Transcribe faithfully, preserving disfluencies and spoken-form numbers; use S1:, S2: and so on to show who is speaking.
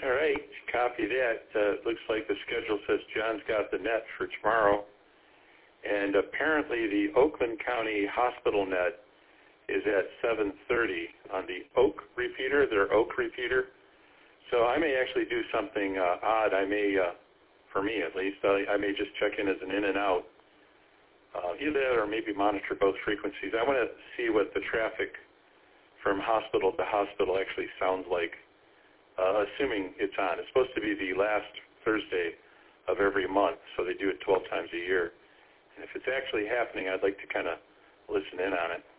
S1: All right, copy that. Uh, looks like the schedule says John's got the net for tomorrow. And apparently the Oakland County Hospital net is at seven thirty on the Oak repeater, their Oak repeater. So I may actually do something uh, odd. I may, uh, for me at least, I, I may just check in as an in and out. Uh, either that or maybe monitor both frequencies. I want to see what the traffic from hospital to hospital actually sounds like, uh, assuming it's on. It's supposed to be the last Thursday of every month, so they do it twelve times a year. And if it's actually happening, I'd like to kind of listen in on it.